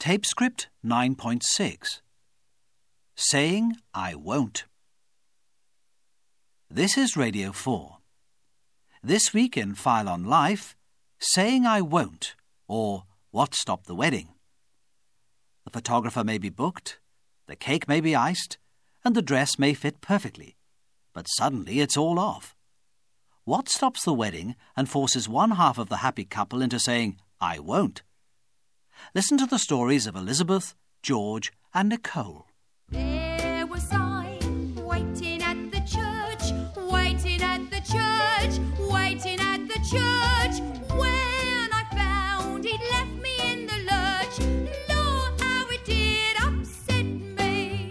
Tape script 9.6. Saying I won't. This is Radio 4. This week in File on Life, Saying I won't, or What Stopped the Wedding. The photographer may be booked, the cake may be iced, and the dress may fit perfectly. But suddenly it's all off. What stops the wedding and forces one half of the happy couple into saying, I won't? Listen to the stories of Elizabeth, George and Nicole. There was I, waiting at the church, waiting at the church, waiting at the church, when I found he'd left me in the lurch. Lord, how it did upset me.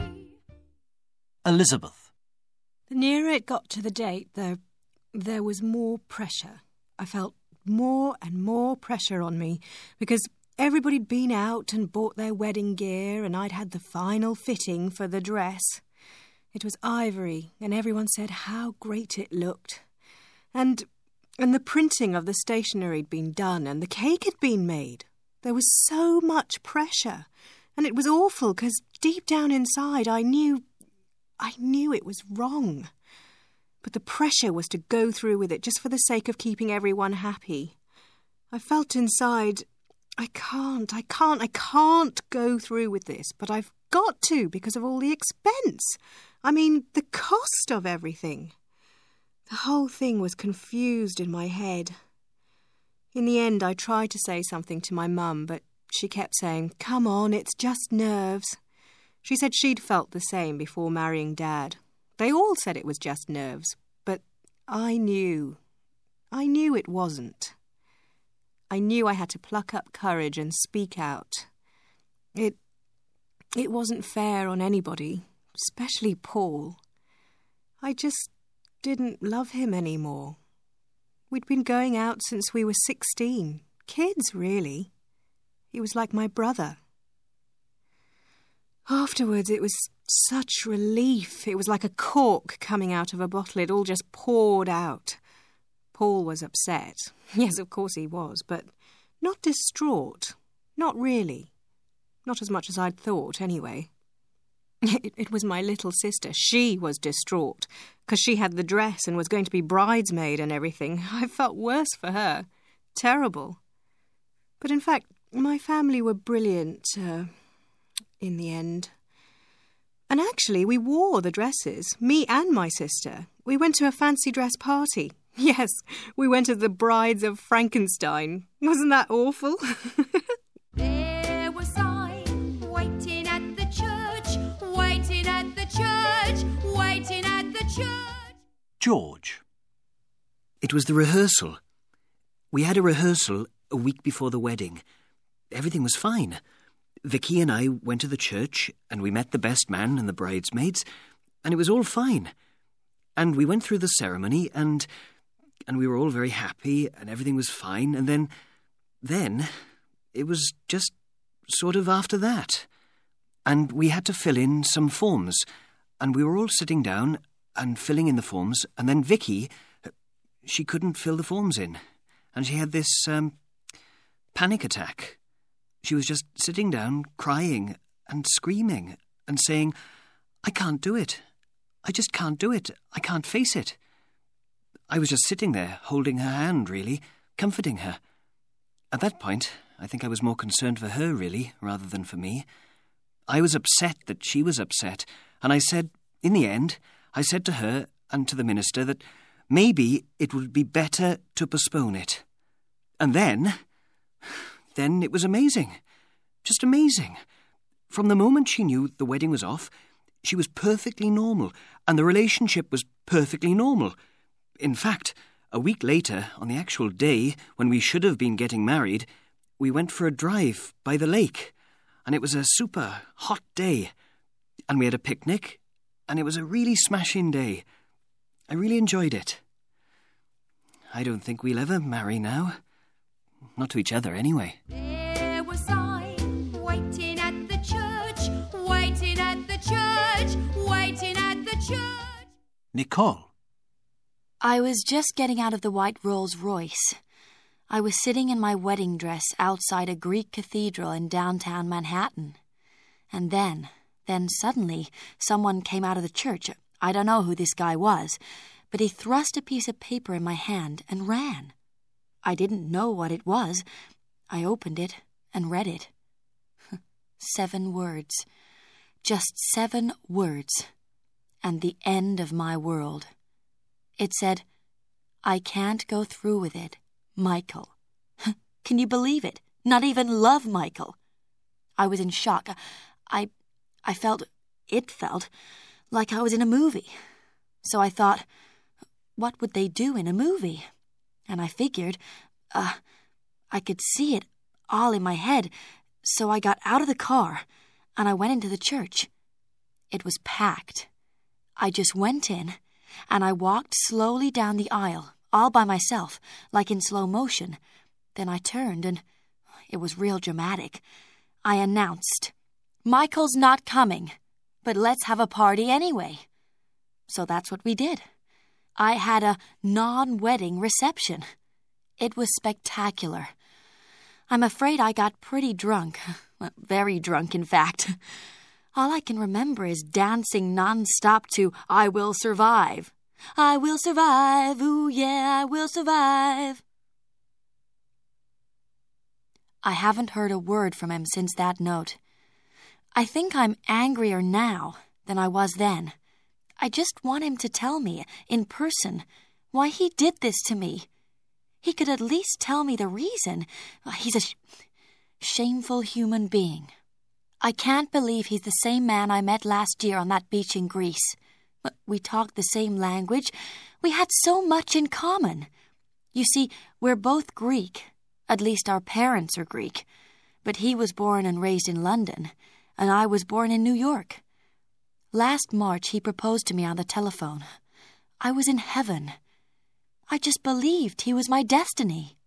Elizabeth. The nearer it got to the date, there was more pressure. I felt more and more pressure on me because everybody'd been out and bought their wedding gear and I'd had the final fitting for the dress. It was ivory and everyone said how great it looked. And the printing of the stationery had been done and the cake had been made. There was so much pressure and it was awful because deep down inside I knew it was wrong. But the pressure was to go through with it just for the sake of keeping everyone happy. I felt inside, I can't go through with this, but I've got to because of all the expense. I mean, the cost of everything. The whole thing was confused in my head. In the end, I tried to say something to my mum, but she kept saying, come on, it's just nerves. She said she'd felt the same before marrying Dad. They all said it was just nerves, but I knew it wasn't. I knew I had to pluck up courage and speak out. It wasn't fair on anybody, especially Paul. I just didn't love him anymore. We'd been going out since we were 16. Kids, really. He was like my brother. Afterwards, it was such relief. It was like a cork coming out of a bottle. It all just poured out. Paul was upset. Yes, of course he was, but not distraught. Not really. Not as much as I'd thought, anyway. It was my little sister. She was distraught, because she had the dress and was going to be bridesmaid and everything. I felt worse for her. Terrible. But in fact, my family were brilliant, in the end. And actually, we wore the dresses, me and my sister. We went to a fancy dress party. Yes, we went as the brides of Frankenstein. Wasn't that awful? There was I, waiting at the church, waiting at the church, waiting at the church. George. It was the rehearsal. We had a rehearsal a week before the wedding. Everything was fine. Vicky and I went to the church and we met the best man and the bridesmaids, and it was all fine. And we went through the ceremony and we were all very happy and everything was fine, and then it was just sort of after that. And we had to fill in some forms, and we were all sitting down and filling in the forms, and then Vicky, she couldn't fill the forms in, and she had this panic attack. She was just sitting down, crying and screaming and saying, I can't do it. I just can't do it. I can't face it. I was just sitting there, holding her hand, really, comforting her. At that point, I think I was more concerned for her, really, rather than for me. I was upset that she was upset, and I said, in the end, I said to her and to the minister that maybe it would be better to postpone it. And then it was amazing. Just amazing. From the moment she knew the wedding was off, she was perfectly normal, and the relationship was perfectly normal. In fact, a week later, on the actual day when we should have been getting married, we went for a drive by the lake, and it was a super hot day, and we had a picnic, and it was a really smashing day. I really enjoyed it. I don't think we'll ever marry now. Not to each other, anyway. There was I, waiting at the church, waiting at the church, waiting at the church. Nicole. I was just getting out of the white Rolls Royce. I was sitting in my wedding dress outside a Greek cathedral in downtown Manhattan. And then suddenly, someone came out of the church. I don't know who this guy was, but he thrust a piece of paper in my hand and ran. I didn't know what it was. I opened it and read it. 7 words. Just 7 words. And the end of my world. It said, "I can't go through with it, Michael." Can you believe it? Not even love Michael. I was in shock. It felt like I was in a movie. So I thought, what would they do in a movie? And I figured, I could see it all in my head. So I got out of the car and I went into the church. It was packed. I just went in and I walked slowly down the aisle, all by myself, like in slow motion. Then I turned and it was real dramatic. I announced, "Michael's not coming, but let's have a party anyway." So that's what we did. I had a non-wedding reception. It was spectacular. I'm afraid I got pretty drunk. Very drunk, in fact. All I can remember is dancing non-stop to "I Will Survive." I will survive, ooh yeah, I will survive. I haven't heard a word from him since that note. I think I'm angrier now than I was then. I just want him to tell me, in person, why he did this to me. He could at least tell me the reason. He's a shameful human being. I can't believe he's the same man I met last year on that beach in Greece. We talked the same language. We had so much in common. You see, we're both Greek. At least our parents are Greek. But he was born and raised in London, and I was born in New York. Last March, he proposed to me on the telephone. I was in heaven. I just believed he was my destiny.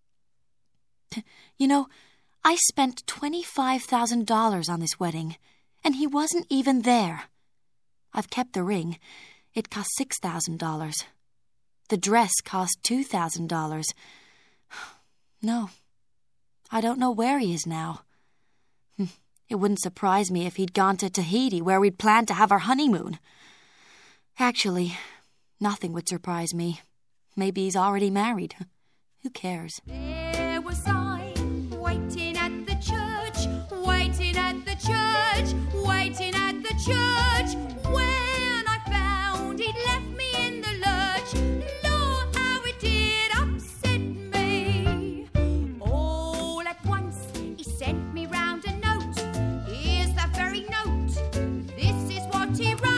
You know, I spent $25,000 on this wedding, and he wasn't even there. I've kept the ring. It cost $6,000. The dress cost $2,000. No, I don't know where he is now. It wouldn't surprise me if he'd gone to Tahiti, where we'd planned to have our honeymoon. Actually, nothing would surprise me. Maybe he's already married. Who cares? There was I, waiting at the church, waiting at the church, waiting at the church, when I found he'd left me in the lurch. Lord, how it did upset me. All at once, he sent me round a note. Here's that very note. This is what he wrote.